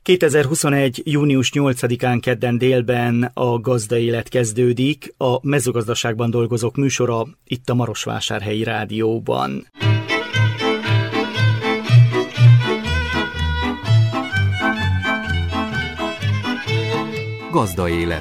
2021. június 8-án kedden délben a Gazdaélet kezdődik, a mezőgazdaságban dolgozók műsora itt a Marosvásárhelyi Rádióban. Gazdaélet.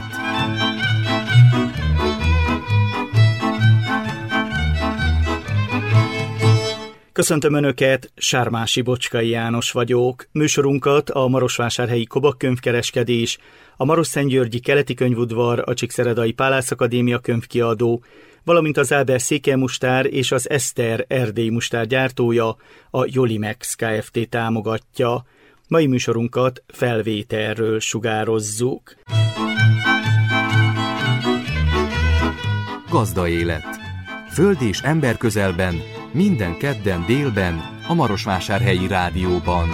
Köszöntöm Önöket, Sármási Bocskai János vagyok. Műsorunkat a Marosvásárhelyi Kobak könyvkereskedés, a Marosszentgyörgyi Keleti Könyvudvar, a Csíkszeredai Pálász Akadémia könyvkiadó, valamint az Áber székelymustár és az Eszter erdélyi mustár gyártója, a Jolimex Kft. Támogatja. Mai műsorunkat felvételről sugározzuk. Gazdaélet. Föld és ember közelben, minden kedden délben, a Marosvásárhelyi Rádióban.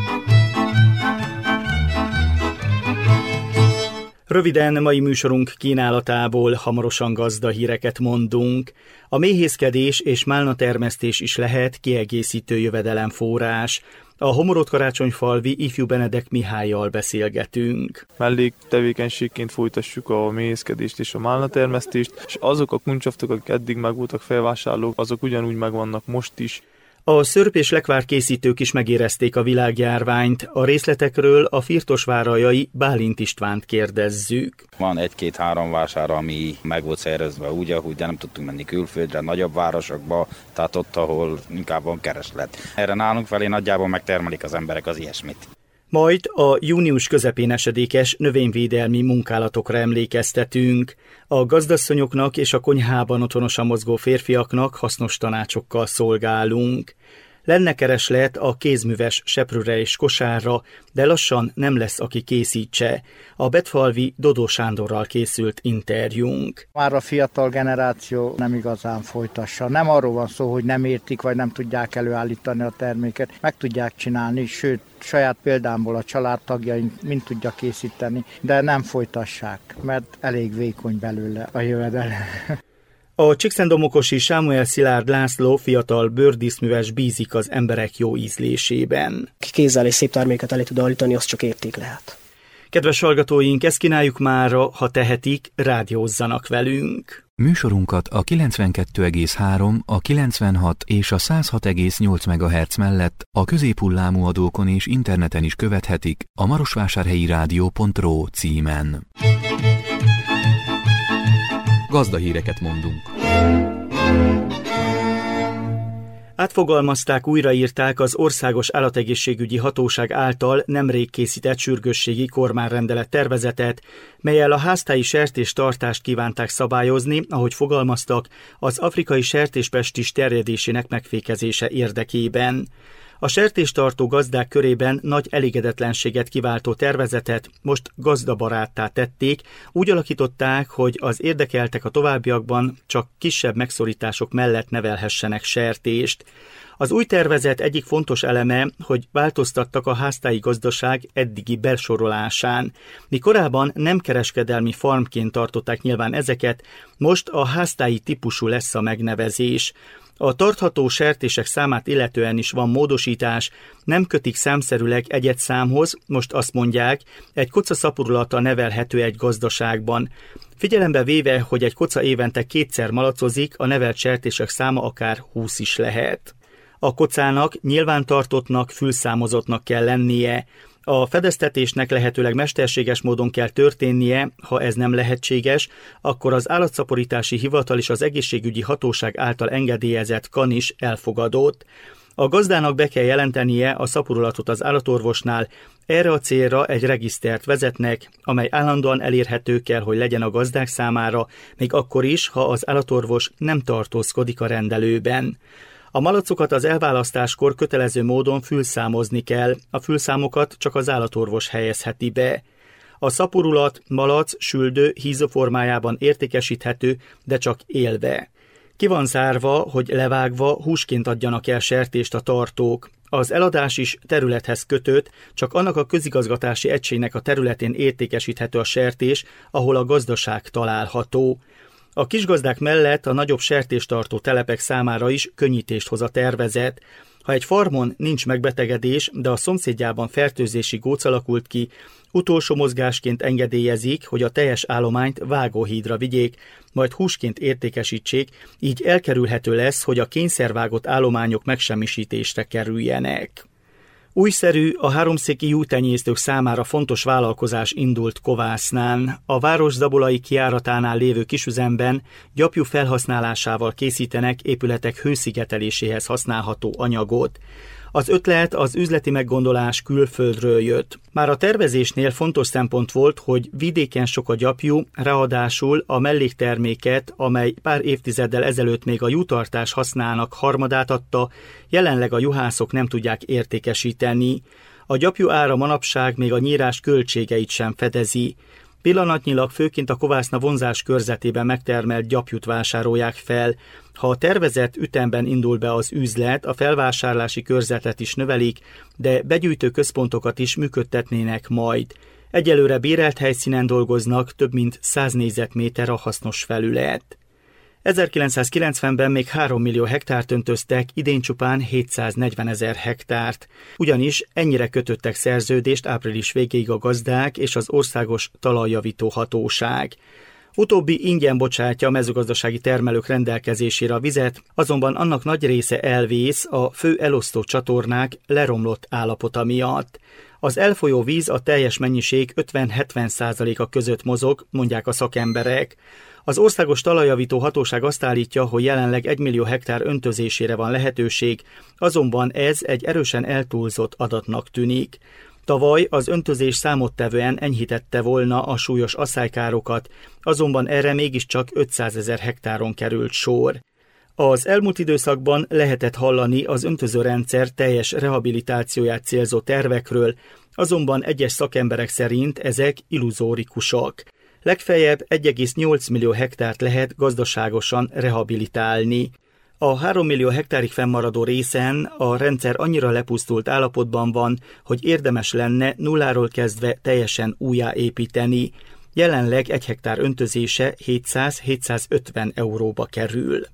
Röviden mai műsorunk kínálatából hamarosan gazdahíreket mondunk. A méhészkedés és málnatermesztés is lehet kiegészítő jövedelemforrás. A Homorod-Karácsonyfalvi ifjú Benedek Mihállyal beszélgetünk. Melléktevékenységként folytassuk a méhészkedést és a málnatermesztést, és azok a kuncsaftok, akik eddig meg voltak felvásárlók, azok ugyanúgy megvannak most is. A szörp- és lekvárkészítők is megérezték a világjárványt. A részletekről a Firtosvárajai Bálint Istvánt kérdezzük. Van 1-2-3 vásár, ami meg volt szervezve úgy, ahogy, de nem tudtunk menni külföldre, nagyobb városokba, tehát ott, ahol inkább van kereslet. Erre nálunk felé nagyjából megtermelik az emberek az ilyesmit. Majd a június közepén esedékes növényvédelmi munkálatokra emlékeztetünk. A gazdasszonyoknak és a konyhában otthonosan mozgó férfiaknak hasznos tanácsokkal szolgálunk. Lenne kereslet a kézműves seprőre és kosárra, de lassan nem lesz, aki készítse. A Betfalvi Dodó Sándorral készült interjúnk. Már a fiatal generáció nem igazán folytassa. Nem arról van szó, hogy nem értik, vagy nem tudják előállítani a terméket. Meg tudják csinálni, sőt, saját példámból a családtagjaink mind tudja készíteni, de nem folytassák, mert elég vékony belőle a jövedelem. A Csíkszentdomokosi Sámuel Szilárd László fiatal bőrdíszműves bízik az emberek jó ízlésében. Ki kézzel és szép terméket elé tud állítani, az csak érték lehet. Kedves hallgatóink, ezt kínáljuk mára, ha tehetik, rádiózzanak velünk. Műsorunkat a 92,3, a 96 és a 106,8 MHz mellett a középhullámú adókon és interneten is követhetik a marosvásárhelyirádió.ro címen. Gazdahíreket mondunk. Átfogalmazták, újraírták az Országos Állategészségügyi Hatóság által nemrég készített sürgősségi kormányrendelet tervezetet, mellyel a háztáji sertéstartást kívánták szabályozni, ahogy fogalmaztak, az afrikai sertéspestis terjedésének megfékezése érdekében. A sertéstartó gazdák körében nagy elégedetlenséget kiváltó tervezetet most gazdabaráttá tették, úgy alakították, hogy az érdekeltek a továbbiakban csak kisebb megszorítások mellett nevelhessenek sertést. Az új tervezet egyik fontos eleme, hogy változtattak a háztáji gazdaság eddigi besorolásán. Mi korábban nem kereskedelmi farmként tartották nyilván ezeket, most a háztáji típusú lesz a megnevezés. A tartható sertések számát illetően is van módosítás, nem kötik számszerűleg egyet számhoz, most azt mondják, egy koca szaporulata nevelhető egy gazdaságban. Figyelembe véve, hogy egy koca évente 2-szer malacozik, a nevelt sertések száma akár 20 is lehet. A kocának nyilvántartottnak, fülszámozottnak kell lennie. A fedeztetésnek lehetőleg mesterséges módon kell történnie, ha ez nem lehetséges, akkor az Állatszaporítási Hivatal és az Egészségügyi Hatóság által engedélyezett kan is elfogadott. A gazdának be kell jelentenie a szaporulatot az állatorvosnál, erre a célra egy regisztert vezetnek, amely állandóan elérhető kell, hogy legyen a gazdák számára, még akkor is, ha az állatorvos nem tartózkodik a rendelőben. A malacokat az elválasztáskor kötelező módon fülszámozni kell, a fülszámokat csak az állatorvos helyezheti be. A szaporulat, malac, süldő, hízoformájában értékesíthető, de csak élve. Ki van zárva, hogy levágva húsként adjanak el sertést a tartók. Az eladás is területhez kötött, csak annak a közigazgatási egységnek a területén értékesíthető a sertés, ahol a gazdaság található. A kisgazdák mellett a nagyobb sertéstartó telepek számára is könnyítést hoz a tervezet. Ha egy farmon nincs megbetegedés, de a szomszédjában fertőzési góc alakult ki, utolsó mozgásként engedélyezik, hogy a teljes állományt vágóhídra vigyék, majd húsként értékesítsék, így elkerülhető lesz, hogy a kényszervágott állományok megsemmisítésre kerüljenek. Újszerű, a háromszéki juhtenyésztők számára fontos vállalkozás indult Kovásznán. A város zabolai kijáratánál lévő kisüzemben gyapjú felhasználásával készítenek épületek hőszigeteléséhez használható anyagot. Az ötlet, az üzleti meggondolás külföldről jött. Már a tervezésnél fontos szempont volt, hogy vidéken sok a gyapjú, ráadásul a mellékterméket, amely pár évtizeddel ezelőtt még a juhtartás használának harmadát adta, jelenleg a juhászok nem tudják értékesíteni. A gyapjú ára manapság még a nyírás költségeit sem fedezi. Pillanatnyilag főként a Kovászna vonzás körzetében megtermelt gyapjút vásárolják fel. Ha a tervezett ütemben indul be az üzlet, a felvásárlási körzetet is növelik, de begyűjtő központokat is működtetnének majd. Egyelőre bérelt helyszínen dolgoznak, több mint 100 négyzetméter a hasznos felület. 1990-ben még 3 millió hektárt öntöztek, idén csupán 740 000 hektárt. Ugyanis ennyire kötöttek szerződést április végéig a gazdák és az Országos Talajjavító Hatóság. Utóbbi ingyen bocsátja a mezőgazdasági termelők rendelkezésére a vizet, azonban annak nagy része elvész a fő elosztó csatornák leromlott állapota miatt. Az elfolyó víz a teljes mennyiség 50-70%-a között mozog, mondják a szakemberek. Az Országos Talajjavító Hatóság azt állítja, hogy jelenleg 1 millió hektár öntözésére van lehetőség, azonban ez egy erősen eltúlzott adatnak tűnik. Tavaly az öntözés számottevően enyhítette volna a súlyos aszálykárokat, azonban erre mégiscsak 500 000 hektáron került sor. Az elmúlt időszakban lehetett hallani az öntözőrendszer teljes rehabilitációját célzó tervekről, azonban egyes szakemberek szerint ezek illuzórikusak. Legfeljebb 1,8 millió hektárt lehet gazdaságosan rehabilitálni. A 3 millió hektárig fennmaradó részen a rendszer annyira lepusztult állapotban van, hogy érdemes lenne nulláról kezdve teljesen újjáépíteni. Jelenleg 1 hektár öntözése 700-750 euróba kerül.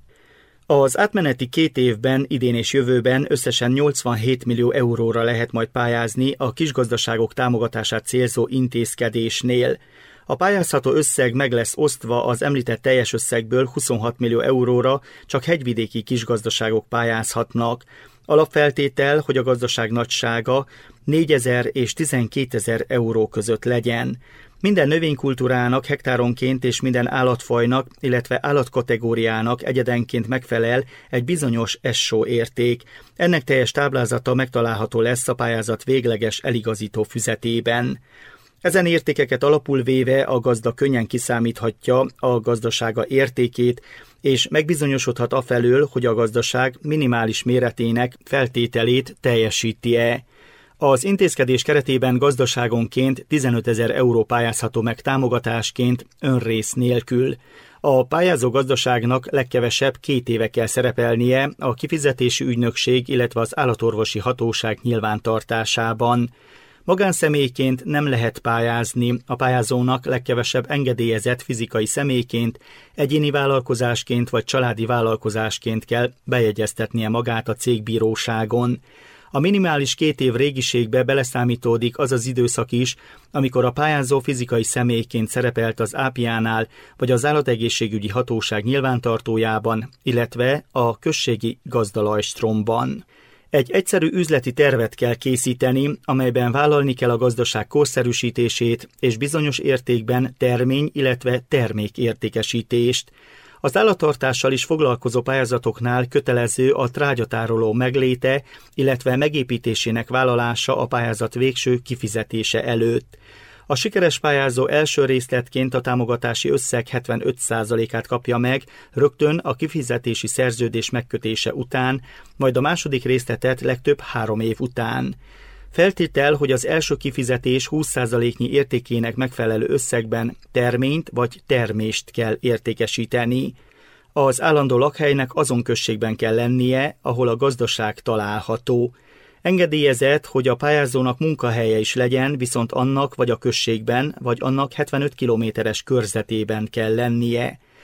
Az átmeneti 2 évben, idén és jövőben összesen 87 millió euróra lehet majd pályázni a kisgazdaságok támogatását célzó intézkedésnél. A pályázható összeg meg lesz osztva az említett teljes összegből 26 millió euróra, csak hegyvidéki kisgazdaságok pályázhatnak. Alapfeltétel, hogy a gazdaság nagysága 4000 és 12 000 euró között legyen. Minden növénykultúrának hektáronként és minden állatfajnak, illetve állatkategóriának egyedenként megfelel egy bizonyos SO érték. Ennek teljes táblázata megtalálható lesz a pályázat végleges eligazító füzetében. Ezen értékeket alapul véve a gazda könnyen kiszámíthatja a gazdasága értékét, és megbizonyosodhat afelől, hogy a gazdaság minimális méretének feltételét teljesíti-e. Az intézkedés keretében gazdaságonként 15 000 euró pályázható meg támogatásként önrész nélkül. A pályázó gazdaságnak legkevesebb 2 éve kell szerepelnie a kifizetési ügynökség, illetve az állatorvosi hatóság nyilvántartásában. Magánszemélyként nem lehet pályázni, a pályázónak legkevesebb engedélyezett fizikai személyként, egyéni vállalkozásként vagy családi vállalkozásként kell bejegyeztetnie magát a cégbíróságon. A minimális 2 év régiségbe beleszámítódik az az időszak is, amikor a pályázó fizikai személyként szerepelt az ápiánál vagy az állategészségügyi hatóság nyilvántartójában, illetve a községi gazdalajstromban. Egy egyszerű üzleti tervet kell készíteni, amelyben vállalni kell a gazdaság korszerűsítését és bizonyos értékben termény, illetve termékértékesítést. Az állattartással is foglalkozó pályázatoknál kötelező a trágyatároló megléte, illetve megépítésének vállalása a pályázat végső kifizetése előtt. A sikeres pályázó első részletként a támogatási összeg 75%-át kapja meg rögtön a kifizetési szerződés megkötése után, majd a második részletet legtöbb 3 év után. Feltétel, hogy az első kifizetés 20%-nyi értékének megfelelő összegben terményt vagy termést kell értékesíteni. Az állandó lakhelynek azon községben kell lennie, ahol a gazdaság található. Engedélyezett, hogy a pályázónak munkahelye is legyen, viszont annak vagy a községben, vagy annak 75 kilométeres körzetében kell lennie.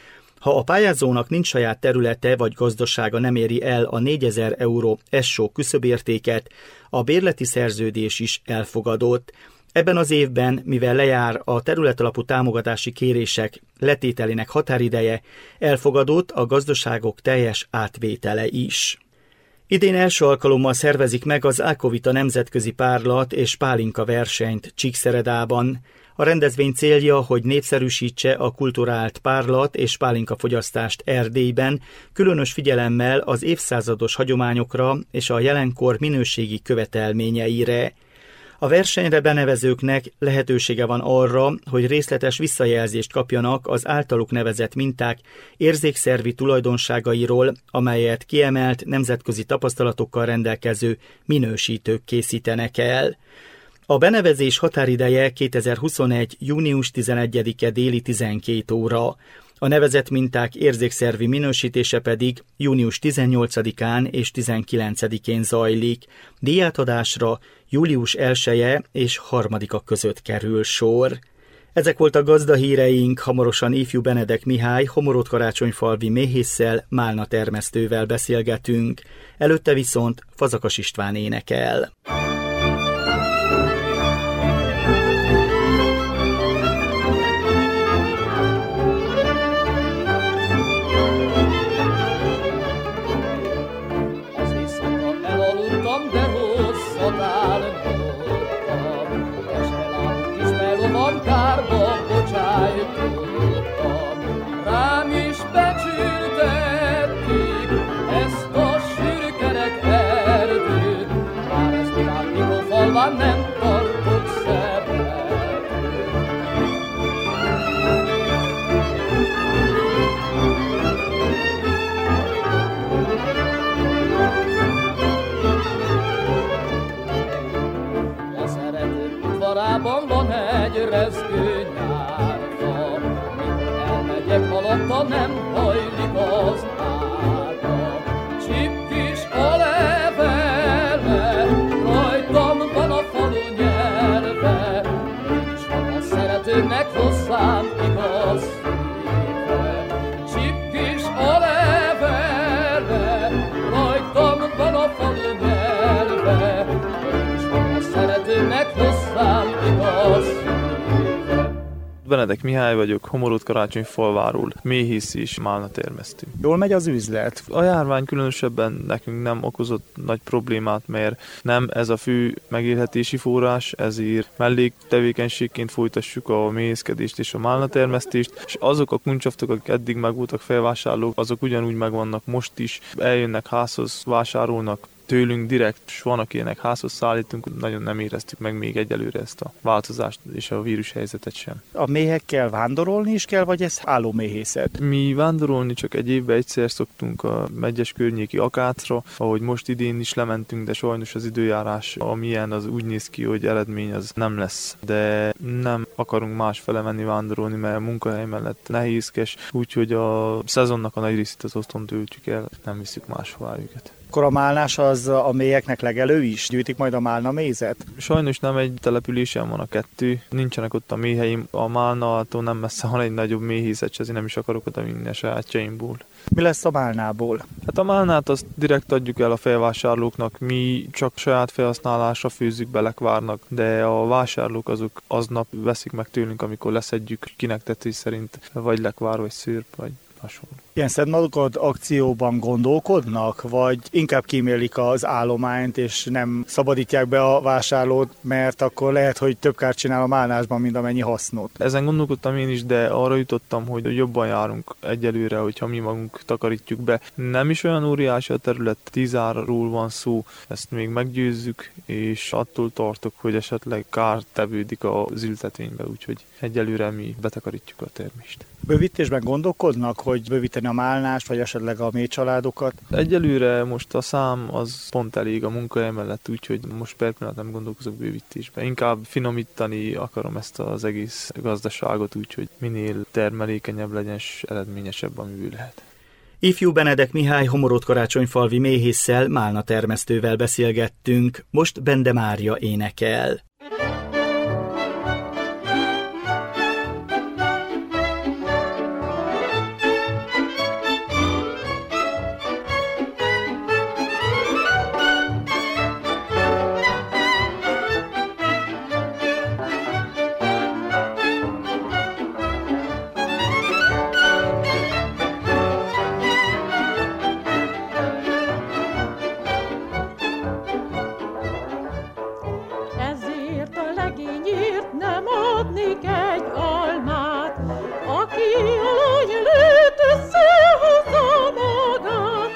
Ha a pályázónak nincs saját területe vagy gazdasága nem éri el a 4000 euró SSO küszöbértéket, a bérleti szerződés is elfogadott. Ebben az évben, mivel lejár a területalapú támogatási kérések letételének határideje, elfogadott a gazdaságok teljes átvétele is. Idén első alkalommal szervezik meg az Ákovita nemzetközi párlat és pálinka versenyt Csíkszeredában. A rendezvény célja, hogy népszerűsítse a kulturált párlat és pálinka fogyasztást Erdélyben, különös figyelemmel az évszázados hagyományokra és a jelenkor minőségi követelményeire. A versenyre benevezőknek lehetősége van arra, hogy részletes visszajelzést kapjanak az általuk nevezett minták érzékszervi tulajdonságairól, amelyet kiemelt nemzetközi tapasztalatokkal rendelkező minősítők készítenek el. A benevezés határideje 2021. június 11-e déli 12 óra. A nevezett minták érzékszervi minősítése pedig június 18-án és 19-én zajlik. Díjátadásra július 1-e és 3-a között kerül sor. Ezek voltak gazdahíreink, hamarosan ifjú Benedek Mihály Homorod-Karácsonyfalvi méhésszel, málna termesztővel beszélgetünk. Előtte viszont Fazakas István énekel. Rám is becsültették ezt a sűrűkerek erdőt, bár ez világ Mikófalván nem tartott szerepet. A szeretők udvarában van egy rezgő nyárfa, mikor elmegyek alatta nem hajlik az ága. Csipkis a levele, rajtam van a falu nyelve, mégis van a szeretőnek hozzám igaz szíve. Csipkis a levele, rajtam van a falu nyelve, mégis van a szeretőnek hozzám igaz szíve. Benedek Mihály vagyok, Homorod-Karácsonyfalváról, méhész és málna termesztő. Jól megy az üzlet? A járvány különösebben nekünk nem okozott nagy problémát, mert nem ez a fő megélhetési forrás, ezért melléktevékenységként folytassuk a méhészkedést és a málna termesztést, és azok a kuncsaftok, akik eddig meg voltak felvásárlók, azok ugyanúgy megvannak most is, eljönnek házhoz, vásárolnak tőlünk direkt, és van, akinek házhoz szállítunk, nagyon nem éreztük meg még egyelőre ezt a változást és a vírushelyzetet sem. A méhekkel vándorolni is kell, vagy ez állóméhészet? Mi vándorolni csak egy évben egyszer szoktunk a Medgyes környéki akácra, ahogy most idén is lementünk, de sajnos az időjárás, amilyen az úgy néz ki, hogy eredmény az nem lesz. De nem akarunk másfele menni vándorolni, mert a munkahely mellett nehézkes, úgyhogy a szezonnak a nagy részét az otthon töltjük el, nem viszük máshová őket. Akkor a málnás az a méheknek legelő is? Gyűjtik majd a málna mézet? Sajnos nem egy településen van a kettő, nincsenek ott a méheim, a málnától nem messze van egy nagyobb méhészet, és ezért nem is akarok oda vinni a sajátjaimból. Mi lesz a málnából? Hát a málnát azt direkt adjuk el a felvásárlóknak, mi csak saját felhasználásra főzzük be lekvárnak, de a vásárlók azok aznap veszik meg tőlünk, amikor leszedjük, kinek tetés szerint, vagy lekvár, vagy szőrp, vagy hasonló. Ilyen szentmarkad akcióban gondolkodnak, vagy inkább kímélik az állományt, és nem szabadítják be a vásárlót, mert akkor lehet, hogy több kárt csinál a málnásban, mint amennyi hasznot. Ezen gondolkodtam én is, de arra jutottam, hogy jobban járunk egyelőre, hogyha mi magunk takarítjuk be. Nem is olyan óriási a terület, 10 árról van szó, ezt még meggyőzzük, és attól tartok, hogy esetleg kár tevődik az ültetvénybe, úgyhogy egyelőre mi betakarítjuk a termést. Bővítésben gondolkodnak, hogy bővíteni a málnást, vagy esetleg a méhcsaládokat? Egyelőre most a szám az pont elég a munkahely mellett, úgyhogy most per pillanat nem gondolkozok bővítésben. Inkább finomítani akarom ezt az egész gazdaságot, úgyhogy minél termelékenyebb legyen, és eredményesebb, amiből lehet. Ifjú Benedek Mihály Homorod-Karácsonyfalvi méhésszel, málna termesztővel beszélgettünk, most Bende Mária énekel. legényért nem adnék egy almát, aki a lány előtt összehozza magát,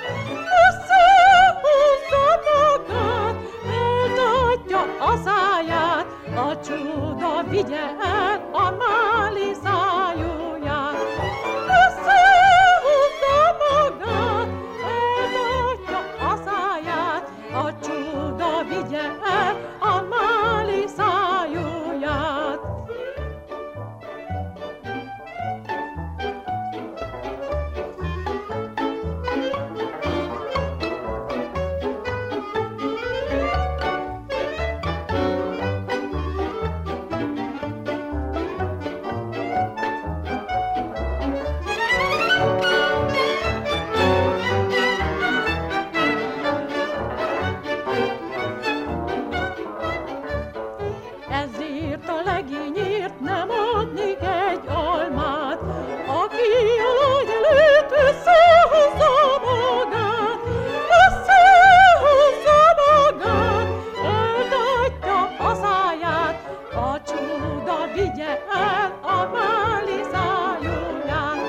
eltatja a száját, a csoda vigye el a máli szájóját. Összehozza magát, eltatja a száját, a csoda vigye el a máli szájóját. Ezért a legényért nem adnék egy almát, aki a lány előtt összehozza magát, eltatja a száját, a csoda vigye el a máli szájóját.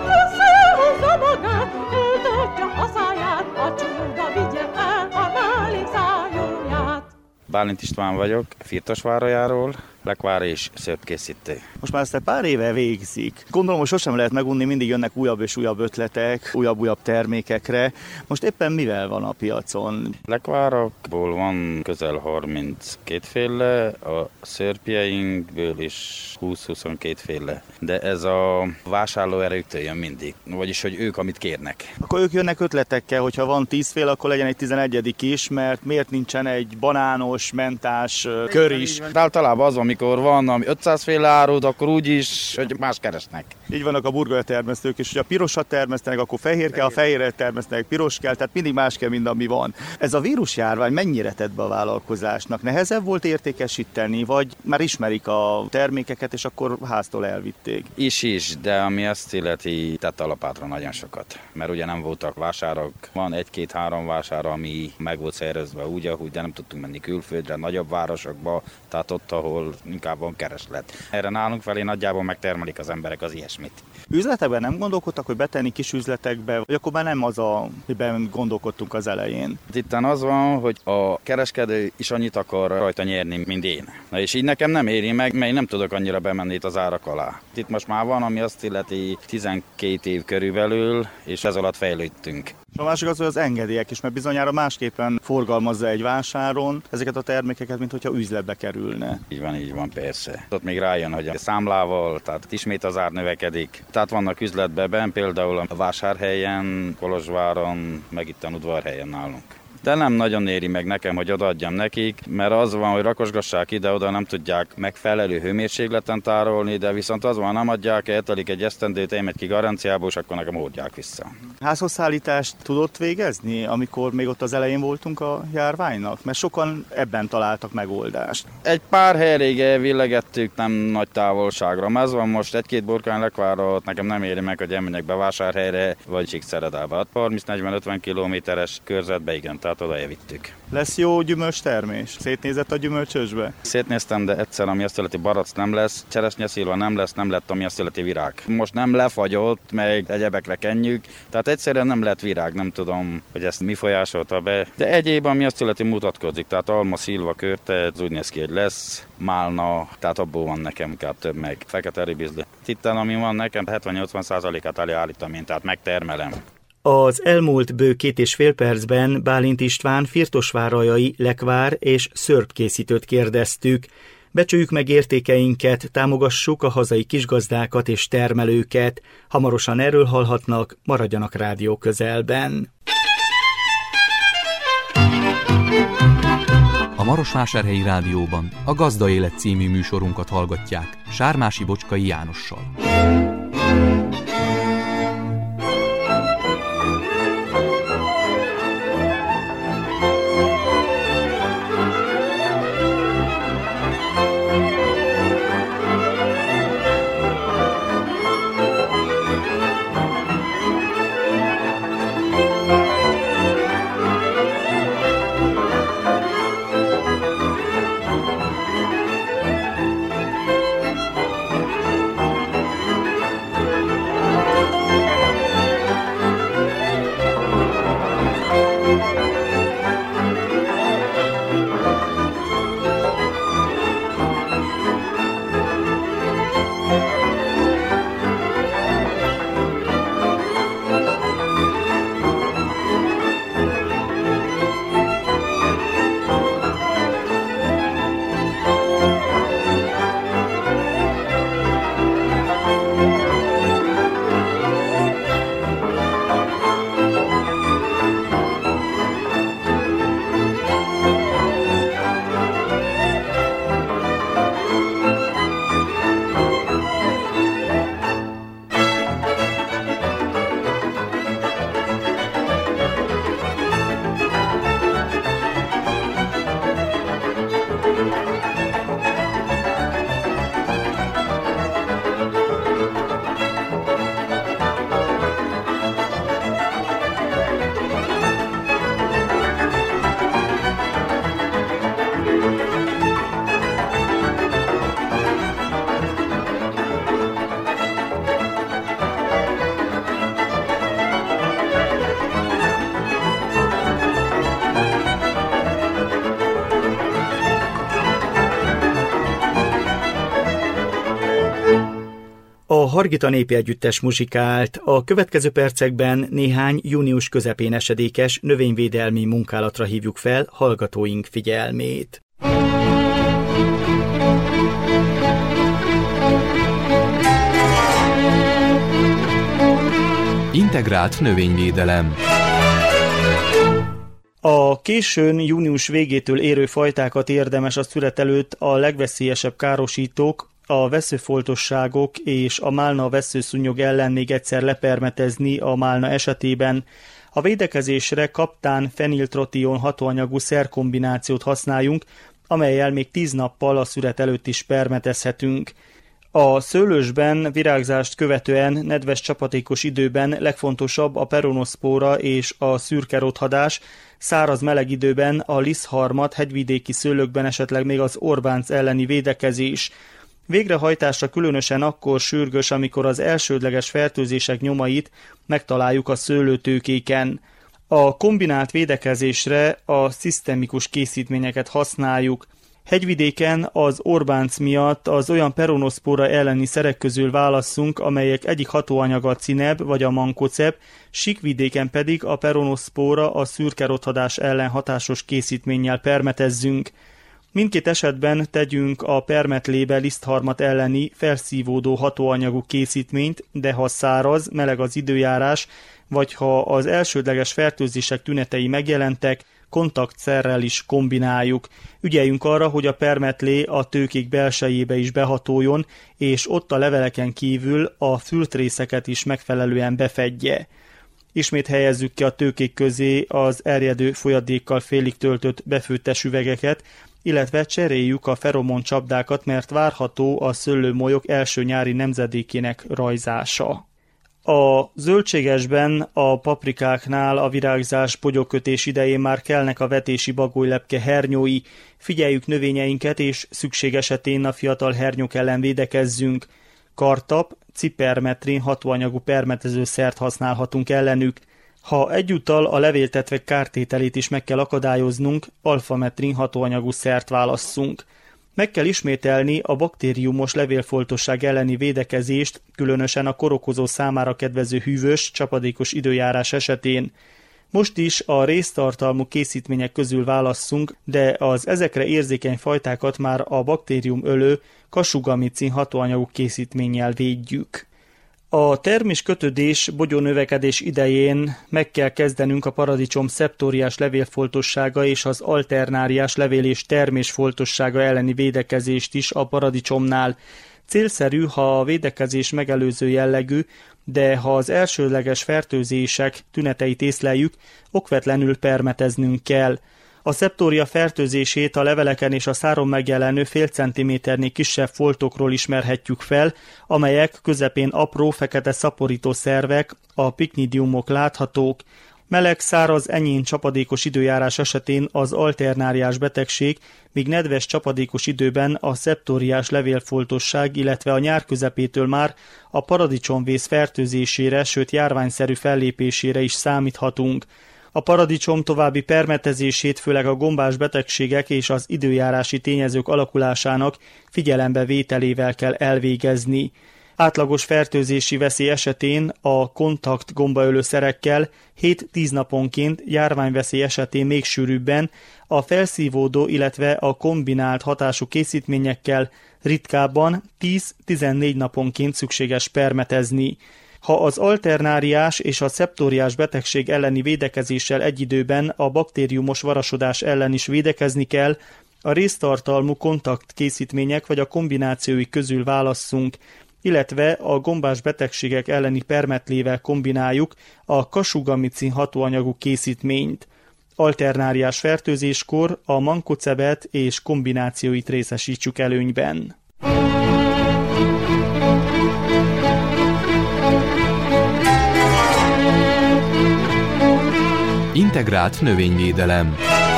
Összehozza magát, eltatja a száját, a csoda vigye el a máli szájóját. Bálint István vagyok, Firtosvárajáról, lekvár és szörpkészítő. Most már ezt egy pár éve végzik. Gondolom, hogy sosem lehet megunni, mindig jönnek újabb és újabb ötletek, újabb termékekre. Most éppen mivel van a piacon? Lekvárakból van közel 32 féle, a szörpjeinkből is 20-22 féle. De ez a vásárlóerőktől jön mindig, vagyis hogy ők amit kérnek. Akkor ők jönnek ötletekkel, hogyha van 10 féle, akkor legyen egy 11. is, mert miért nincsen egy banános, mentás kör is? De általában az, amikor van ami 500 féle árud, akkor úgyis, hogy más keresnek. Így vannak a burgonya termesztők is, hogy a pirosat termesztenek, akkor fehér kell, a fehéret termesztenek, piros kell, tehát mindig más kell, mint ami van. Ez a vírusjárvány mennyire tett be a vállalkozásnak? Nehezebb volt értékesíteni, vagy már ismerik a termékeket, és akkor háztól elvitték? Is, de ami azt illeti, tett alapátra nagyon sokat. Mert ugye nem voltak vásárok, van 1-2-3 vásár, ami meg volt szervezve úgy, ahogy, de nem tudtunk menni külföldre, nagyobb városokba, tehát ott, ahol inkább van kereslet. Erre nálunk felé nagyjából megtermelik az emberek az ilyesmit. Üzletekben nem gondolkodtak, hogy betenni kis üzletekbe, vagy akkor már nem az, amiben gondolkodtunk az elején? Itten az van, hogy a kereskedő is annyit akar rajta nyerni, mint én. Na és így nekem nem éri meg, mert én nem tudok annyira bemenni itt az árak alá. Itt most már van, ami azt illeti 12 év körülbelül, és ez alatt fejlődtünk. A másik az, hogy az engedélyek is, mert bizonyára másképpen forgalmazza egy vásáron ezeket a termékeket, mint hogyha üzletbe kerülne. Így van, persze. Ott még rájön, hogy a számlával, tehát ismét az ár növekedik. Tehát vannak üzletben, például a vásárhelyen, Kolozsváron, meg itt a udvarhelyen nálunk. De nem nagyon éri meg nekem, hogy odaadjam nekik, mert az van, hogy rakosgassák ide-oda, nem tudják megfelelő hőmérsékleten tárolni, de viszont az van, nem adják, eltelik egy esztendőt, elmegy ki garanciából, és akkor nekem hordják vissza. Házhozszállítást tudott végezni, amikor még ott az elején voltunk a járványnak? Mert sokan ebben találtak megoldást. Egy pár helyig elvillegettük, nem nagy távolságra. Ez van most 1-2 burkány lekvárra, nekem nem éri meg, hogy elmenjek be vásárhelyre, vagy Csíkszeredába. 30-40-50 kilométeres körzetbe, igen, tehát oda elvittük. Lesz jó gyümölcs termés? Szétnézett a gyümölcsösbe? Szétnéztem, de egyszer, ami azt illeti barack nem lesz, cseresznyeszilva nem lesz, nem lett, ami azt illeti virág. Most nem lefagyott, meg egyebekre kenjük, tehát egyszerűen nem lett virág, nem tudom, hogy ezt mi folyásolta be. De egyéb, ami azt illeti mutatkozik, tehát alma, szilva, körte, ez úgy néz ki, hogy lesz, málna, tehát abból van nekem inkább több, meg fekete ribizli. Itten, ami van nekem, 70-80%-át előállítom én, tehát megtermelem. Az elmúlt bő 2,5 percben Bálint István firtosvárajai lekvár és szörpkészítőt kérdeztük. Becsüljük meg értékeinket, támogassuk a hazai kisgazdákat és termelőket. Hamarosan erről hallhatnak, maradjanak rádió közelben. A Marosvásárhelyi Rádióban a Gazda Élet című műsorunkat hallgatják Sármási Bocskai Jánossal. A Hargita Népi Együttes muzsikált, a következő percekben néhány június közepén esedékes növényvédelmi munkálatra hívjuk fel hallgatóink figyelmét. Integrált növényvédelem. A későn június végétől érő fajtákat érdemes a szület előtt a legveszélyesebb károsítók, a vesszőfoltosságok és a málna vesszőszúnyog ellen még egyszer lepermetezni a málna esetében. A védekezésre kaptán feniltrotion hatóanyagú szerkombinációt használjunk, amellyel még 10 nappal a szület előtt is permetezhetünk. A szőlősben virágzást követően nedves csapadékos időben legfontosabb a peronoszpóra és a szürke rothadás, száraz meleg időben a lisztharmat, hegyvidéki szőlőkben esetleg még az Orbánc elleni védekezés. Végrehajtásra különösen akkor sürgős, amikor az elsődleges fertőzések nyomait megtaláljuk a szőlőtőkéken. A kombinált védekezésre a szisztemikus készítményeket használjuk. Hegyvidéken az Orbánc miatt az olyan peronoszpóra elleni szerek közül válasszunk, amelyek egyik hatóanyaga a cineb vagy a mankoceb, síkvidéken pedig a peronoszpóra a szürke rothadás ellen hatásos készítménnyel permetezzünk. Mindkét esetben tegyünk a permetlébe lisztharmat elleni felszívódó hatóanyagú készítményt, de ha száraz, meleg az időjárás, vagy ha az elsődleges fertőzések tünetei megjelentek, kontaktszerrel is kombináljuk. Ügyeljünk arra, hogy a permetlé a tőkék belsejébe is behatoljon, és ott a leveleken kívül a fültrészeket is megfelelően befedje. Ismét helyezzük ki a tőkék közé az erjedő folyadékkal félig töltött befőttes üvegeket, illetve cseréljük a feromon csapdákat, mert várható a szőlőmolyok első nyári nemzedékének rajzása. A zöldségesben, a paprikáknál a virágzás pogyókötés idején már kelnek a vetési bagolylepke hernyói, figyeljük növényeinket és szükség esetén a fiatal hernyók ellen védekezzünk. Kartap, cipermetrin hatóanyagú permetezőszert használhatunk ellenük. Ha egyúttal a levéltetvek kártételét is meg kell akadályoznunk, alfametrin hatóanyagú szert válasszunk. Meg kell ismételni a baktériumos levélfoltosság elleni védekezést, különösen a korokozó számára kedvező hűvös, csapadékos időjárás esetén. Most is a réztartalmú készítmények közül válasszunk, de az ezekre érzékeny fajtákat már a baktériumölő kasugamicin hatóanyagú készítménnyel védjük. A terméskötődés, bogyónövekedés idején meg kell kezdenünk a paradicsom szeptóriás levélfoltossága és az alternáriás levél- és termésfoltossága elleni védekezést is a paradicsomnál. Célszerű, ha a védekezés megelőző jellegű, de ha az elsődleges fertőzések tüneteit észleljük, okvetlenül permeteznünk kell. A szeptória fertőzését a leveleken és a száron megjelenő fél centiméternél kisebb foltokról ismerhetjük fel, amelyek közepén apró fekete szaporító szervek, a piknidiumok láthatók. Meleg, száraz, enyhén csapadékos időjárás esetén az alternáriás betegség, míg nedves csapadékos időben a szeptóriás levélfoltosság, illetve a nyár közepétől már a paradicsomvész fertőzésére, sőt járványszerű fellépésére is számíthatunk. A paradicsom további permetezését főleg a gombás betegségek és az időjárási tényezők alakulásának figyelembe vételével kell elvégezni. Átlagos fertőzési veszély esetén a kontakt gombaölőszerekkel 7-10 naponként, járványveszély esetén még sűrűbben, a felszívódó, illetve a kombinált hatású készítményekkel ritkábban 10-14 naponként szükséges permetezni. Ha az alternáriás és a szeptóriás betegség elleni védekezéssel egy időben a baktériumos varasodás ellen is védekezni kell, a réztartalmú kontaktkészítmények vagy a kombinációi közül válasszunk, illetve a gombás betegségek elleni permetlével kombináljuk a kasugamicin hatóanyagú készítményt. Alternáriás fertőzéskor a mankocebet és kombinációit részesítsük előnyben. Integrált növényvédelem.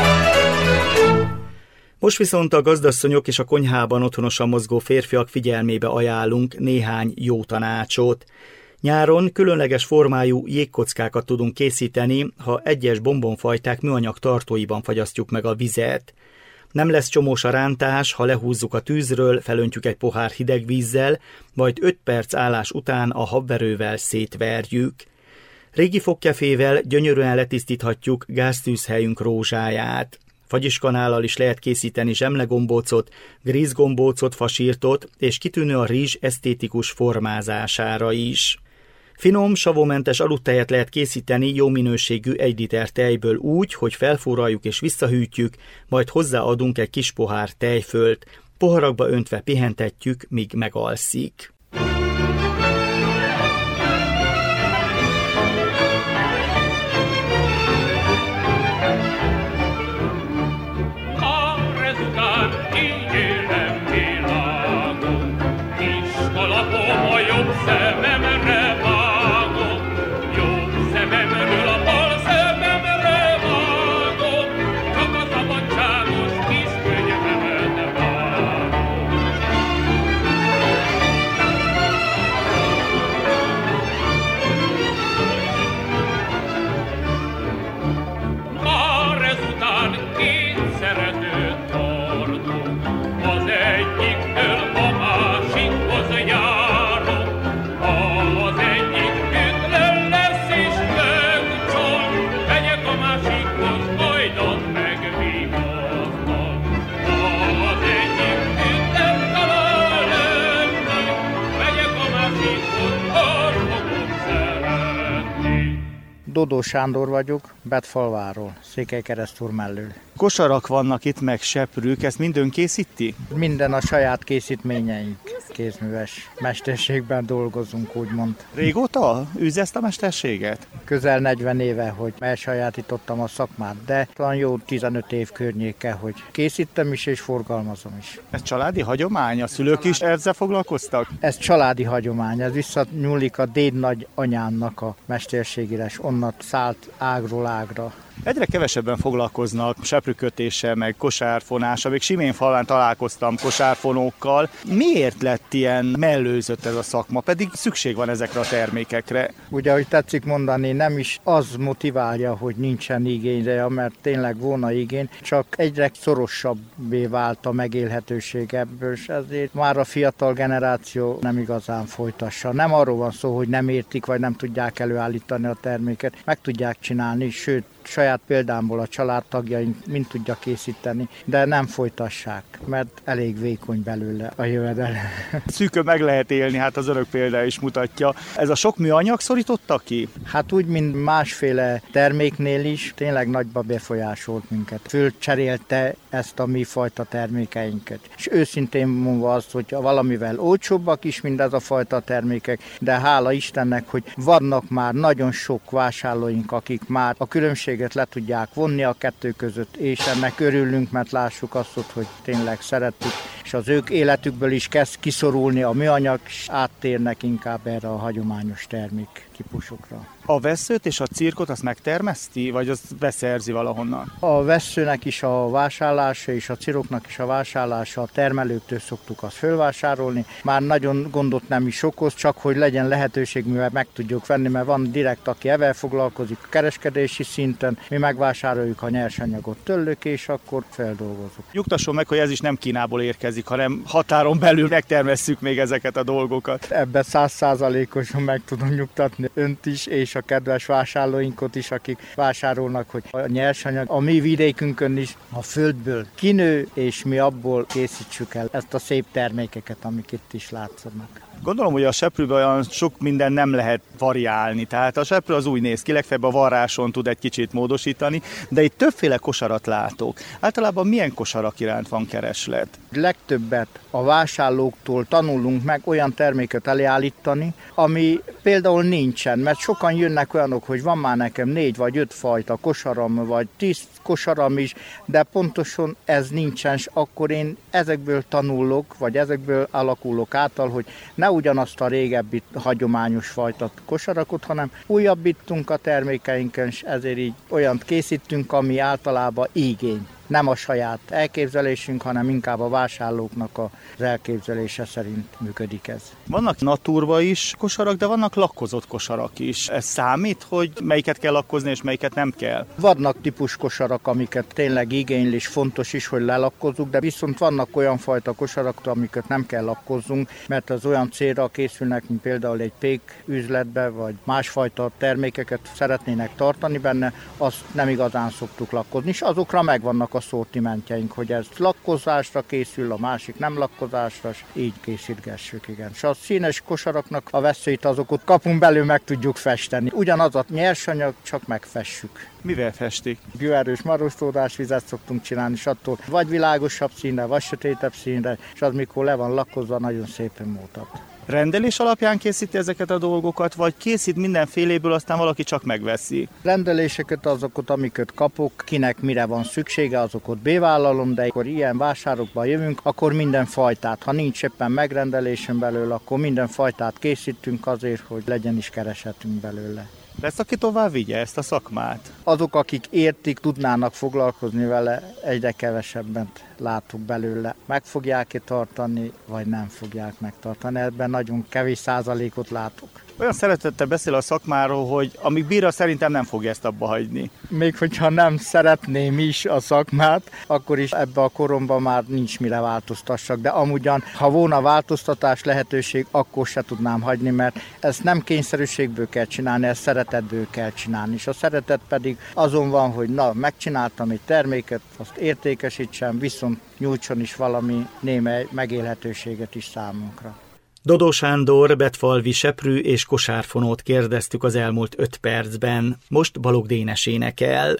Most viszont a gazdasszonyok és a konyhában otthonosan mozgó férfiak figyelmébe ajánlunk néhány jó tanácsot. Nyáron különleges formájú jégkockákat tudunk készíteni, ha egyes bombonfajták műanyag tartóiban fagyasztjuk meg a vizet. Nem lesz csomós a rántás, ha lehúzzuk a tűzről, felöntjük egy pohár hideg vízzel, majd 5 perc állás után a habverővel szétverjük. Régi fogkefével gyönyörűen letisztíthatjuk gáztűzhelyünk rózsáját. Fagyiskanállal is lehet készíteni zsemlegombócot, grízgombócot, fasírtot, és kitűnő a rizs esztétikus formázására is. Finom, savómentes aludtejet lehet készíteni jó minőségű 1 liter tejből úgy, hogy felforraljuk és visszahűtjük, majd hozzáadunk egy kis pohár tejfölt. Poharakba öntve pihentetjük, míg megalszik. Dódó Sándor vagyok, Betfalváról, Székelykeresztúr mellől. Kosarak vannak itt, meg seprűk, ezt mind ön készíti? Minden a saját készítményeink. Kézműves mesterségben dolgozunk, úgymond. Régóta űz ezt a mesterséget? Közel 40 éve, hogy elsajátítottam a szakmát, de talán jó 15 év környéke, hogy készítem is és forgalmazom is. Ez családi hagyomány? A szülők is ezzel foglalkoztak? Ez családi hagyomány, ez visszanyúlik a déd nagyanyámnak a mesterségére, és onnan szállt ágról ágra. Egyre kevesebben foglalkoznak seprűkötéssel, meg kosárfonással, még Simén-falván találkoztam kosárfonókkal. Miért lett ilyen mellőzött ez a szakma, pedig szükség van ezekre a termékekre? Ugye, ahogy tetszik mondani, nem is az motiválja, hogy nincsen igényre, mert tényleg volna igény, csak egyre szorosabbé vált a megélhetőség ebből, és ezért már a fiatal generáció nem igazán folytassa. Nem arról van szó, hogy nem értik, vagy nem tudják előállítani a terméket, meg tudják csinálni, sőt, saját példámból a családtagjaink mind tudja készíteni, de nem folytassák, mert elég vékony belőle a jövedelem. Szűkön meg lehet élni, hát az örök példa is mutatja. Ez a sok műanyag szorította ki? Hát úgy, mint másféle terméknél is, tényleg nagyba befolyásolt minket. Fölcserélte ezt a mi fajta termékeinket. És őszintén mondva azt, hogy valamivel olcsóbbak is mindez a fajta termékek, de hála Istennek, hogy vannak már nagyon sok vásárlóink, akik már a különbség le tudják vonni a kettő között, és ennek örülünk, mert lássuk azt, hogy tényleg szeretik, és az ők életükből is kezd kiszorulni a műanyag, és áttérnek inkább erre a hagyományos termék típusokra. A vesszőt és a cirkot azt megtermeszti, vagy azt beszerzi valahonnan? A vesszőnek is a vásárlása és a ciroknak is a vásárlása, a termelőktől szoktuk azt fölvásárolni. Már nagyon gondot nem is okoz, csak hogy legyen lehetőség, mivel meg tudjuk venni, mert van direkt, aki ezzel foglalkozik a kereskedési szinten, mi megvásároljuk a nyersanyagot tőlük, és akkor feldolgozunk. Nyugtasson meg, hogy ez is nem Kínából érkezik, hanem határon belül megtermesszük még ezeket a dolgokat. Ebben 100%-osan meg tudom nyugtatni önt is, és a kedves vásárlóinkot is, akik vásárolnak, hogy a nyersanyag a mi vidékünkön is a földből kinő, és mi abból készítsük el ezt a szép termékeket, amik itt is látszanak. Gondolom, hogy a seprűben olyan sok minden nem lehet variálni, tehát a seprű az úgy néz ki, legfeljebb a varráson tud egy kicsit módosítani, de itt többféle kosarat látok. Általában milyen kosarak iránt van kereslet? Legtöbbet a vásárlóktól tanulunk meg olyan terméket előállítani, ami például nincsen, mert sokan jönnek olyanok, hogy van már nekem 4 vagy 5 fajta kosaram, vagy 10 kosaram is, de pontosan ez nincsen, és akkor én ezekből tanulok, vagy ezekből alakulok által, hogy ne ugyanazt a régebbi hagyományos fajta kosarakot, hanem újabbítunk a termékeinken, és ezért így olyant készítünk, ami általában igény. nem a saját elképzelésünk, hanem inkább a vásárlóknak az elképzelése szerint működik ez. Vannak naturba is kosarak, de vannak lakkozott kosarak is. Ez számít, hogy melyiket kell lakkozni és melyiket nem kell? Vannak típus kosarak, amiket tényleg igényli és fontos is, hogy lelakkozzuk, de viszont vannak olyan fajta kosarak, amiket nem kell lakkozzunk, mert az olyan célra készülnek, mint például egy pék üzletbe, vagy másfajta termékeket szeretnének tartani benne, azt nem igazán szoktuk lakkozni, és azokra megvannak a szortimentjeink, hogy ez lakkozásra készül, a másik nem lakkozásra, és így készítgessük, igen. És a színes kosaraknak a veszélyt azokat kapunk belül meg tudjuk festeni. Ugyanaz a nyersanyag, csak megfessük. Mivel festik? Gőerős marosztódás vizet szoktunk csinálni, és attól vagy világosabb színre, vagy sötétebb színre, és az mikor le van lakkozva, nagyon szépen mutat. Rendelés alapján készíti ezeket a dolgokat, vagy készít mindenféléből, aztán valaki csak megveszi? Rendeléseket, azokat, amiket kapok, kinek mire van szüksége, azokat bevállalom, de amikor ilyen vásárokba jövünk, akkor minden fajtát. Ha nincs éppen megrendelésem belőle, akkor minden fajtát készítünk azért, hogy legyen is keresetünk belőle. Lesz, aki tovább vigye ezt a szakmát? Azok, akik értik, tudnának foglalkozni vele, egyre kevesebbet látok belőle. Meg fogják-e tartani, vagy nem fogják megtartani. Ebben nagyon kevés százalékot látok. Olyan szeretettel beszél a szakmáról, hogy amíg bírja, szerintem nem fogja ezt abba hagyni. Még hogyha nem szeretném is a szakmát, akkor is ebbe a koromban már nincs mire változtassak. De amúgyan, ha volna változtatás lehetőség, akkor se tudnám hagyni, mert ezt nem kényszerűségből kell csinálni, ezt szeretetből kell csinálni. És a szeretet pedig azon van, hogy megcsináltam egy terméket, azt értékesítsem, viszont nyújtson is valami némely megélhetőséget is számunkra. Dodó Sándor, betfalvi seprű és kosárfonót kérdeztük az elmúlt 5 percben. Most Balogh Dénes énekel.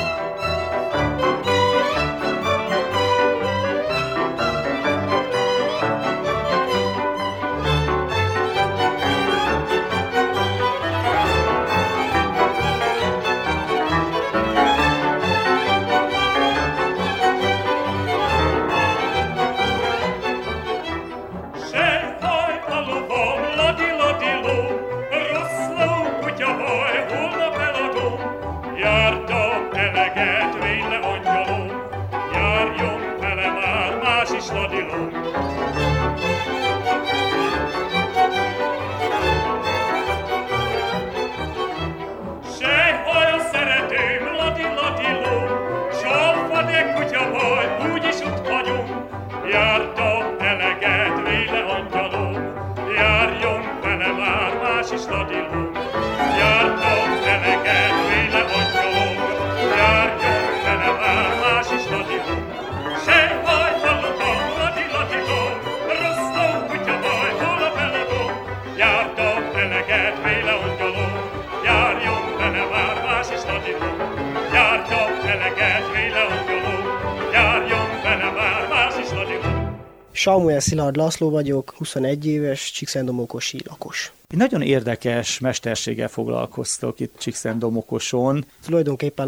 Samuel Szilárd László vagyok, 21 éves, Csíkszentdomokosi lakos. Egy nagyon érdekes mesterséggel foglalkoztok itt Csíkszentdomokoson. Tulajdonképpen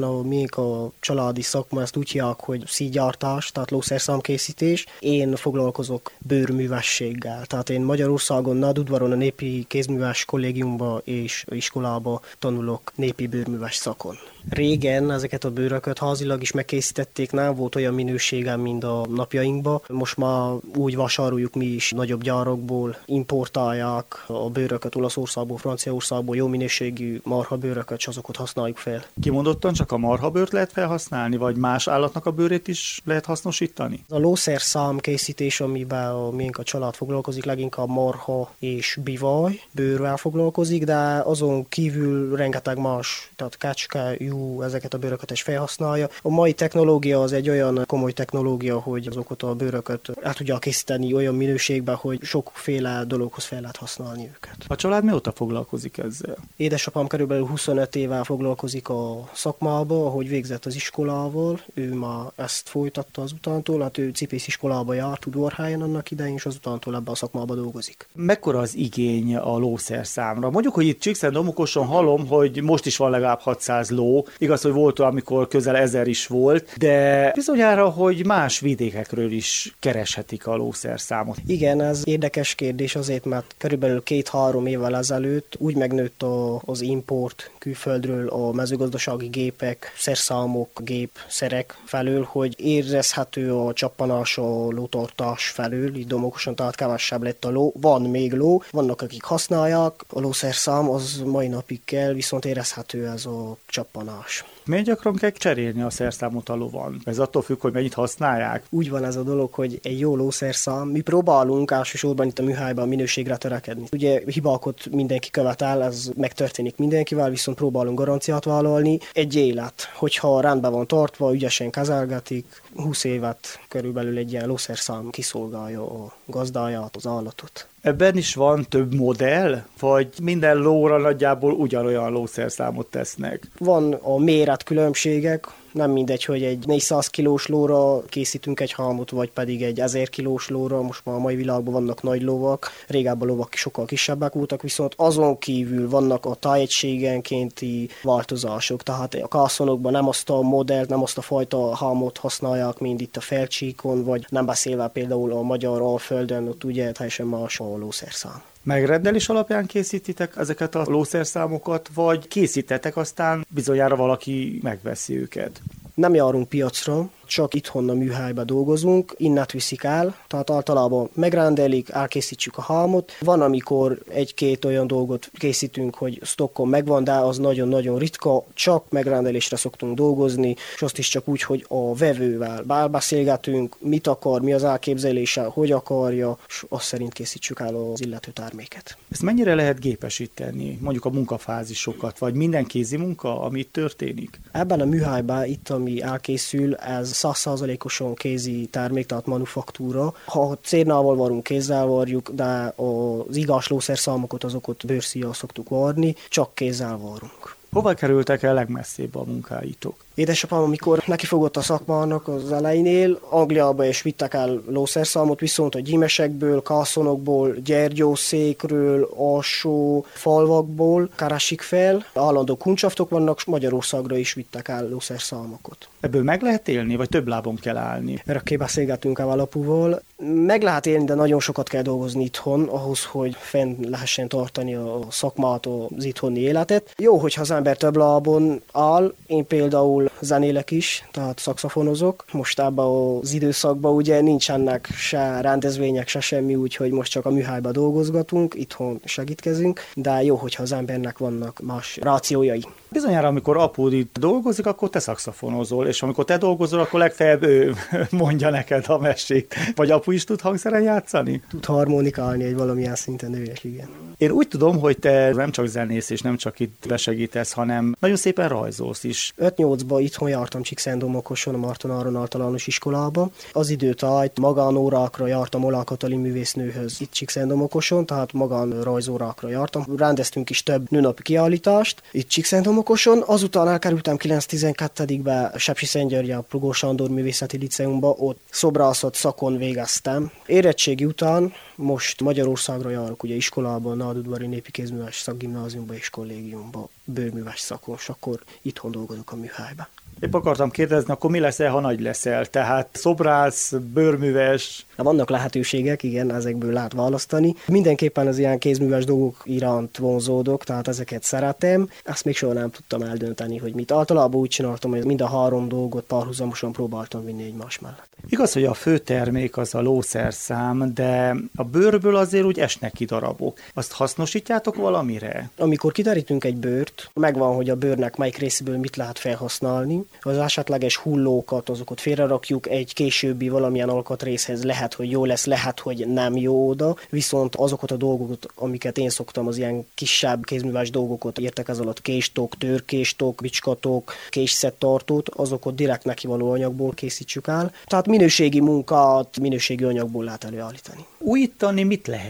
a családi szakma ezt úgy hívják, hogy szígyártás, tehát lószerszámkészítés. Én foglalkozok bőrművességgel, tehát én Magyarországon, Nadudvaron a népi kézműves kollégiumba és iskolába tanulok népi bőrműves szakon. Régen ezeket a bőröket házilag is megkészítették, nem volt olyan minőségem, mint a napjainkban. Most már úgy vásároljuk mi is nagyobb gyárakból, importálják a bőröket Olaszországból, Franciaországból, jó minőségű marhabőröket, és azokat használjuk fel. Kimondottan csak a marhabőrt lehet felhasználni, vagy más állatnak a bőrét is lehet hasznosítani? A lószerszám készítés, amiben a család foglalkozik, leginkább marha és bivaj bőrrel foglalkozik, de azon kívül rengeteg más, tehát kecske, jú, ezeket a bőröket is felhasználja. A mai technológia az egy olyan komoly technológia, hogy azokat a bőröket el tudja készíteni olyan minőségben, hogy sokféle dologhoz fel lehet használni őket. A család mióta foglalkozik ezzel? Édesapám körülbelül 25 éve foglalkozik a szakmába, ahogy végzett az iskolával. Ő már ezt folytatta azutántól, hát ő cipésziskolába járt Udvarhelyen annak idején, és azutántól ebben a szakmában dolgozik. Mekkora az igény a lószerszámra? Mondjuk, hogy itt Csíkszentdomokoson hallom, hogy most is van legalább 600 ló. szó. Igaz, hogy volt olyan, amikor közel 1000 is volt, de bizonyára, hogy más vidékekről is kereshetik a lószerszámot. Igen, ez érdekes kérdés azért, mert körülbelül 2-3 évvel ezelőtt úgy megnőtt az import külföldről a mezőgazdasági gépek, szerszámok, gépszerek felől, hogy érezhető a csappanás a lótartás felől, így domokosan, tehát kevesebb lett a ló. Van még ló, vannak akik használják, a lószerszám az mai napig kell, viszont érezhető ez a csappanás. Miért gyakran kell cserélni a szerszámot a lovon? Ez attól függ, hogy mennyit használják? Úgy van ez a dolog, hogy egy jó lószerszám, mi próbálunk elsősorban itt a műhelyben a minőségre törekedni. Ugye hibákat mindenki követel, ez megtörténik mindenkivel, viszont próbálunk garanciát vállalni. Egy élet, hogyha rendben van tartva, ügyesen kezelgetik, 20 évet körülbelül egy ilyen lószerszám kiszolgálja a gazdáját, az állatot. Ebben is van több modell, vagy minden lóra nagyjából ugyanolyan lószerszámot tesznek? Van a méretkülönbségek, nem mindegy, hogy egy 400 kilós lóra készítünk egy halmot, vagy pedig egy 1000 kilós lóra. Most már a mai világban vannak nagy lovak, régebben a lovak sokkal kisebbek voltak, viszont azon kívül vannak a tájegységenkénti változások, tehát a kászonokban nem azt a modellt, nem azt a fajta halmot használják, mint itt a Felcsíkon, vagy nem beszélve például a magyar Alföldön, ott ugye teljesen más a lószerszám. Megrendelés alapján készítitek ezeket a lószerszámokat, vagy készítetek, aztán bizonyára valaki megveszi őket? Nem járunk piacra, csak itthon a műhelyben dolgozunk, innent viszik el, tehát általában megrendelik, elkészítjük a halmot. Van, amikor egy-két olyan dolgot készítünk, hogy stockon megvan, de az nagyon-nagyon ritka, csak megrendelésre szoktunk dolgozni, és azt is csak úgy, hogy a vevővel beszélgetünk, mit akar, mi az elképzelése, hogy akarja, és azt szerint készítsük el az illető terméket. Ezt mennyire lehet gépesíteni, mondjuk a munkafázisokat, vagy minden kézi munka, ami itt történik? Ebben a műhelyben, itt ami elkészül, ez 100%-osan kézi termék, tehát manufaktúra. Ha cérnával varunk, kézzel varjuk, de az igaz lószerszámokat, azokat bőrszíjjal szoktuk varni, csak kézzel varunk. Hova kerültek el legmesszébb a munkáitok? Édesapám, amikor nekifogott a szakmának az elejénél, Angliába is vittek el lószerszámot, viszont a gyímesekből, kászonokból, gyergyószékről, alsó falvakból keresik fel. Állandó kuncsaftok vannak, és Magyarországra is vittek el lószerszámokat. Ebből meg lehet élni, vagy több lábon kell állni? Örökké beszélgetünk a apuval. Meg lehet élni, de nagyon sokat kell dolgozni itthon, ahhoz, hogy fenn lehessen tartani a szakmát, az itthoni életet. Jó, hogyha az ember több lábon áll. Én például zenélek is, tehát szaxofonozok. Most ebben az időszakban ugye nincsenek se rendezvények, se semmi, úgyhogy most csak a műhelyben dolgozgatunk, itthon segítkezünk, de jó, hogyha az embernek vannak más rációjai. Bizonyára, amikor apud itt dolgozik, akkor te szaxofonozol, és amikor te dolgozol, akkor legfeljebb ő mondja neked a mesét. Vagy apu is tud hangszeren játszani? Tud harmonikálni egy valamilyen szinten, ő is, igen. Én úgy tudom, hogy te nem csak zenész, és nem csak itt besegítesz, hanem nagyon szépen rajzolsz is. 5-8-ban itthon jártam Csíkszentdomokoson, a Marton Áron általános iskolába. Az időtájt magánórákra jártam Olá Katalin művésznőhöz itt Csíkszentdomokoson, tehát magánrajzórákra jártam. Rendeztünk is több nőnapi kiállítást itt Csíkszentdomokoson. Azután elkerültem 9-12-be Sepsiszentgyörgyi a Plugó Sándor Művészeti Liceumba, ott szobrászat szakon végeztem. Érettségi után most Magyarországra járok ugye iskolában, Nádudvari Népi Kézműves Szakgimnáziumba és kollégiumba, bőrműves szakon, és akkor itthon dolgozok a műhelyben. Épp akartam kérdezni, akkor mi leszel, ha nagy leszel? Tehát szobrász, bőrműves? Vannak lehetőségek, igen, ezekből lehet választani. Mindenképpen az ilyen kézműves dolgok iránt vonzódok, tehát ezeket szeretem. Ezt még soha nem tudtam eldönteni, hogy mit. Általában úgy csináltam, hogy mind a 3 dolgot párhuzamosan próbáltam vinni egymás mellett. Igaz, hogy a fő termék az a lószerszám, de a bőrből azért úgy esnek ki darabok. Azt hasznosítjátok valamire? Amikor kiderítünk egy bőrt, megvan, hogy a bőrnek melyik részéből mit lehet felhasználni. Az esetleges hullókat, azokat félrerakjuk egy későbbi valamilyen alkatrészhez, lehet, hogy jó lesz, lehet, hogy nem jó oda, viszont azokat a dolgokat, amiket én szoktam, az ilyen kisebb kézműves dolgokat értek ez alatt, késtok, törkéstok, bicskatok, késszettartót, azokat direkt nekivaló anyagból készítsük el. Tehát minőségi munkát, minőségi anyagból lehet előállítani. Újítani mit lehet?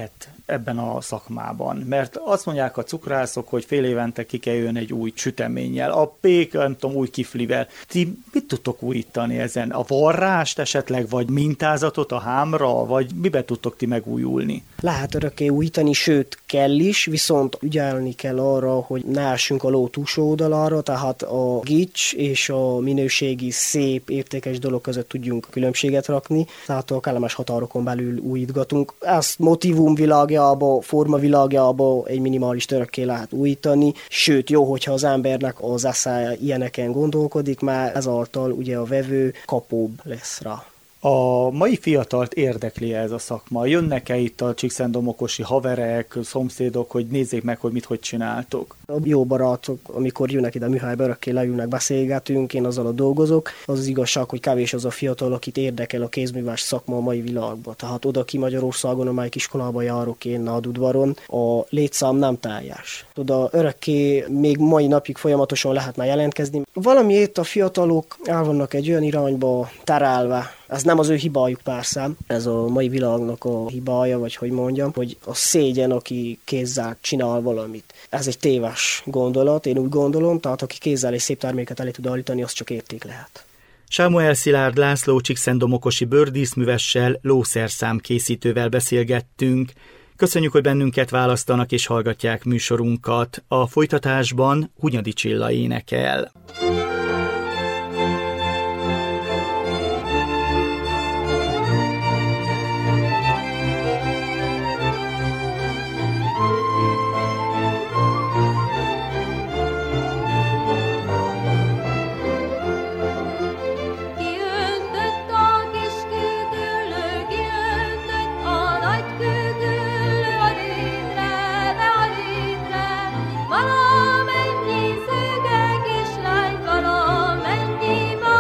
ebben a szakmában? Mert azt mondják a cukrászok, hogy fél évente ki kell jön egy új süteménnyel, a pék, nem tudom, új kiflivel. Ti mit tudtok újítani ezen? A varrást esetleg, vagy mintázatot a hámra, vagy mibe tudtok ti megújulni? Lehet örökké újítani, sőt kell is, viszont ügyelni kell arra, hogy ne essünk a ló túlsó oldalára, tehát a gics és a minőségi, szép, értékes dolog között tudjunk különbséget rakni, tehát a kellemes határokon belül újítgatunk. Ezt motivum világjába, forma világjába egy minimális örökké lehet újítani, sőt jó, hogyha az embernek az esze ilyeneken gondolkodik, mert ezáltal ugye a vevő kapóbb lesz rá. A mai fiatalt érdekli ez a szakma? Jönnek-e itt a Csíkszentdomokosi haverek, szomszédok, hogy nézzék meg, hogy mit, hogy csináltok? A jó barátok, amikor jönnek ide a műhelybe, örökké leülnek, beszélgetünk, én azzal dolgozok. Az igazság, hogy kevés az a fiatal, akit érdekel a kézműves szakma a mai világban. Tehát oda ki Magyarországon, amelyik iskolába járok én Nadudvaron, a létszám nem teljes. Oda örökké még mai napig folyamatosan lehetne jelentkezni. Valamiért a fiatalok el vannak egy olyan irányba terelve. Ez nem az ő hibájuk persze, ez a mai világnak a hibája, vagy hogy mondjam, hogy a szégyen, aki kézzel csinál valamit. Ez egy téves gondolat, én úgy gondolom, tehát aki kézzel egy szép terméket elé tud állítani, az csak érték lehet. Sámuel Szilárd László Csíkszentdomokosi bőrdíszművessel, lószerszám készítővel beszélgettünk. Köszönjük, hogy bennünket választanak és hallgatják műsorunkat. A folytatásban Hunyadi Csilla énekel. Valamennyi szöge kislány, valamennyi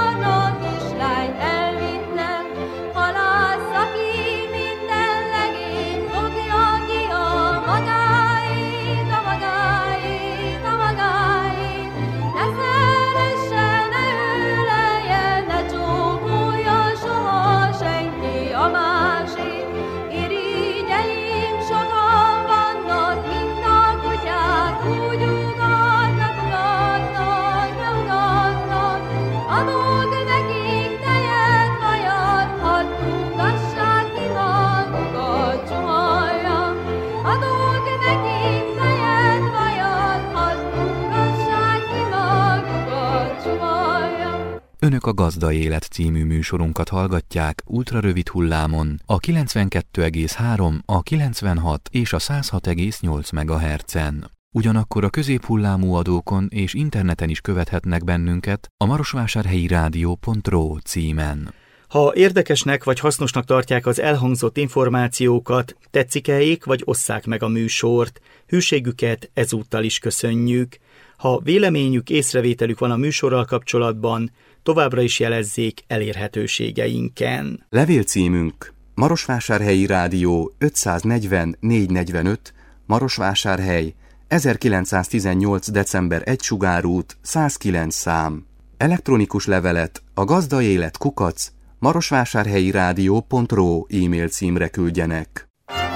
Önök a Gazda Élet című műsorunkat hallgatják ultrarövid hullámon a 92,3, a 96 és a 106,8 MHz-en. Ugyanakkor a középhullámú adókon és interneten is követhetnek bennünket a marosvásárhelyi rádió.ro címen. Ha érdekesnek vagy hasznosnak tartják az elhangzott információkat, tetszik-eljék vagy osszák meg a műsort, hűségüket ezúttal is köszönjük. Ha véleményük, észrevételük van a műsorral kapcsolatban, továbbra is jelezzék elérhetőségeinken. Levélcímünk: Marosvásárhelyi Rádió 540 445, Marosvásárhely, 1918. december 1 Sugárút, 109 szám. Elektronikus levelet a gazdaélet@marosvásárhelyirádió.ro e-mail címre küldjenek.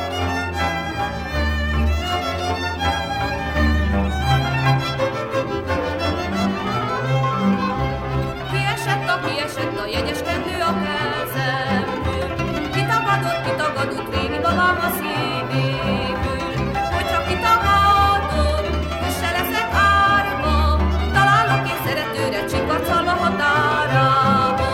Kiesett a jegyeskendő a kezemből, kitagadott régi babám a szívéből. Hogyha kitagadott, és se leszek árva, találok én szeretőre csinkacalva határába.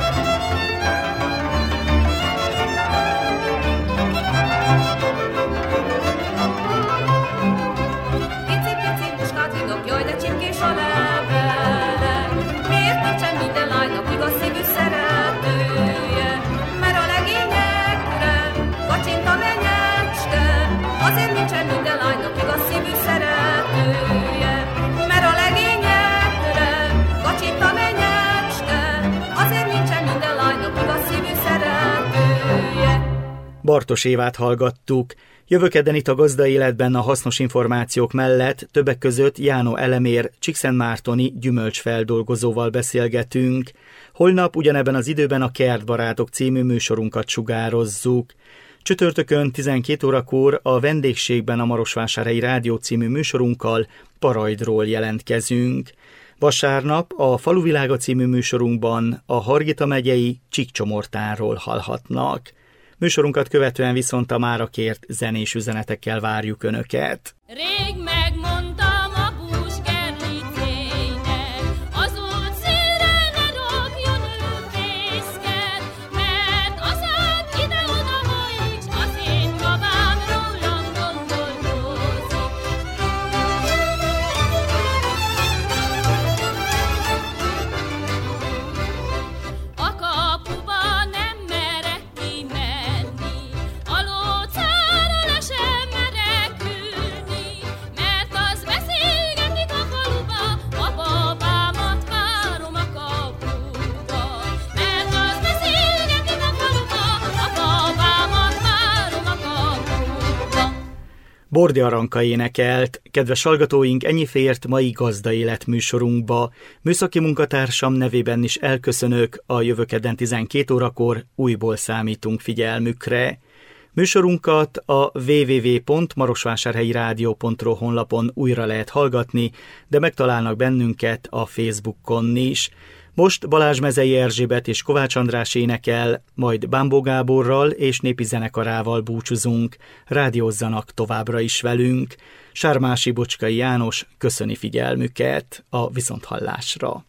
Pici muskát vidok, jaj, de csipkés a levele. Miért nincsen minden lánynak igaz szívű szeretője? Mert a legényekre kacsint a menyecske. Azért nincsen minden lánynak igaz szívű szeretője. Mert a legényekre kacsint a menyecske. Azért nincsen minden lánynak igaz szívű szeretője. Bartos Évát hallgattuk. Jövő kedden itt a Gazda Életben a hasznos információk mellett többek között Jánó Elemér csíkszentmártoni gyümölcsfeldolgozóval beszélgetünk. Holnap ugyanebben az időben a Kertbarátok című műsorunkat sugározzuk. Csütörtökön 12 órakor a vendégségben a Marosvásárhelyi Rádió című műsorunkkal Parajdról jelentkezünk. Vasárnap a Faluvilága című műsorunkban a Hargita megyei Csíkcsomortánról hallhatnak. Műsorunkat követően viszont a mára kért zenés üzenetekkel várjuk Önöket. Rég megmondtam a búskerlicének, az út szélre ne rakjon ő fészket, mert az át ide-oda folyik, s az én babám rólam gondolkozik. A kapuba nem merek kimenni, a lócára le sem merek ülni, mert az beszélgetik a faluba, a babámat várom a kapuba. Mert az beszélgetik a faluba, a babámat várom a kapuba. Bordi Aranka énekelt. Kedves hallgatóink, ennyi fért mai Gazdaélet műsorunkba. Műszaki munkatársam nevében is elköszönök, a jövő kedden 12 órakor újból számítunk figyelmükre. Műsorunkat a www.marosvásárhelyirádió.ro honlapon újra lehet hallgatni, de megtalálnak bennünket a Facebookon is. Most Balázs Mezei Erzsébet és Kovács András énekel, majd Bámbó Gáborral és népi zenekarával búcsúzunk. Rádiózzanak továbbra is velünk. Sármási Bocskai János köszöni figyelmüket, a viszonthallásra.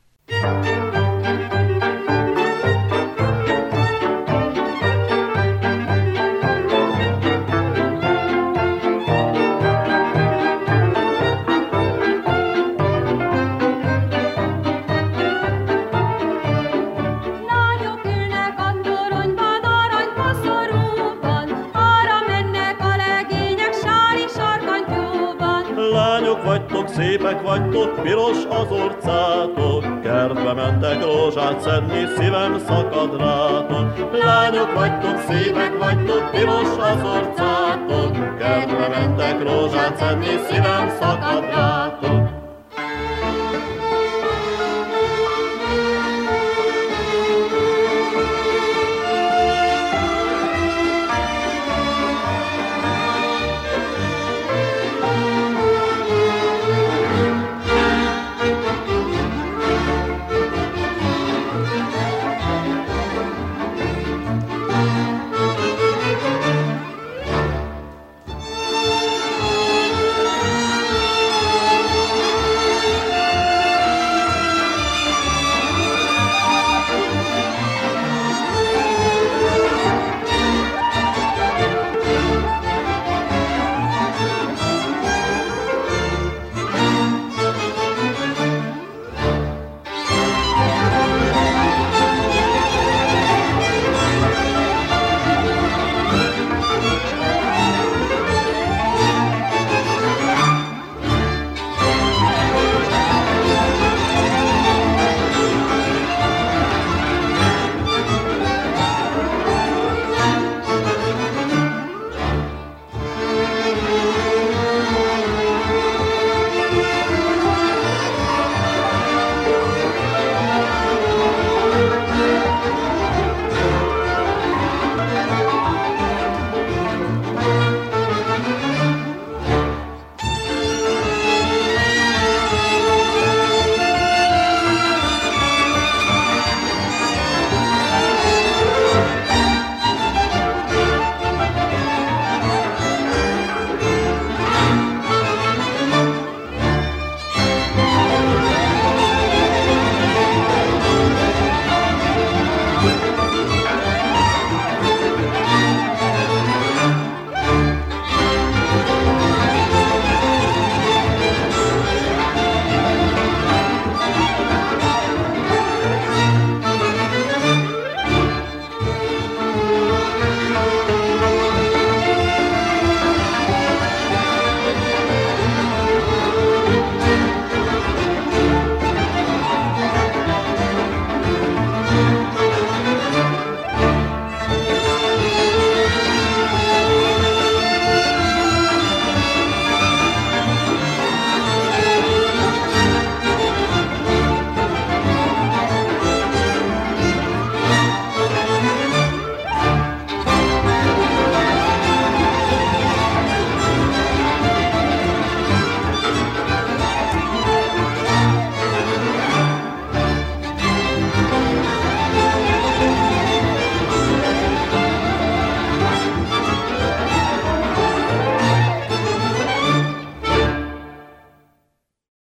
Lányok ülnek a toronyban, aranykoszorúban, arra mennek a legények sári sarkantyúban. Lányok vagytok, szépek vagytok, piros az orcátok, kertbe mentek rózsát szedni, szívem szakad rátok. Lányok vagytok, szépek vagytok, piros az orcátok, kertbe mentek rózsát szedni, szívem szakad rátok.